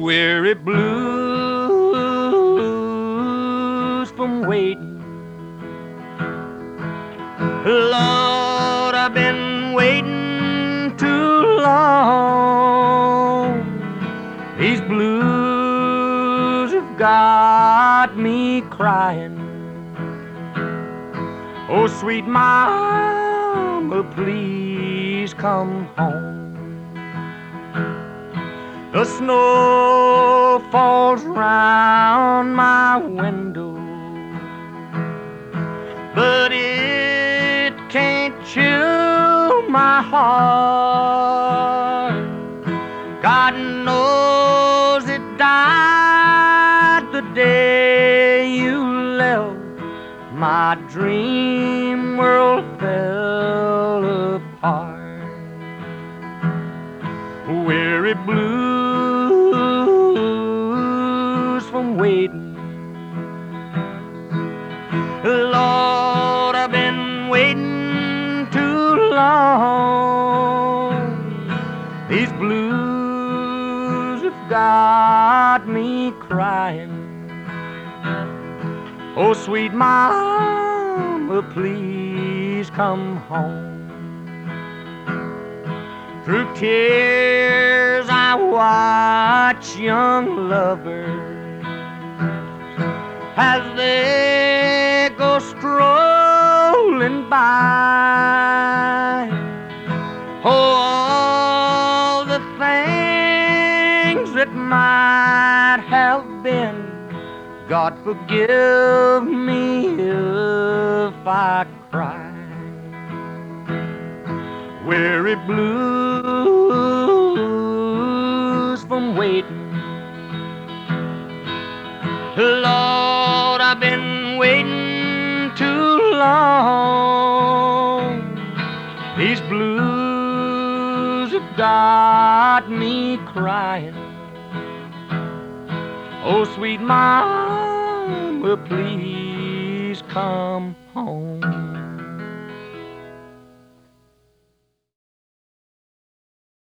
weary blues from waiting. Lord, I've been waiting too long. These blues have got me crying. Oh, sweet mama, please come home. The snow falls round my window, but it can't chill my heart. God knows it died the day you left. My dream world fell apart. Weary blues from waiting. Lord, I've been waiting too long. These blues have got me crying. Oh, sweet mama, please come home. Through tears I watch young lovers as they go strolling by. Oh, all the things that might have been, God forgive me if I cry. Weary blues from waiting. Lord, I've been waiting too long. These blues have got me crying. Oh, sweet mama, please come home.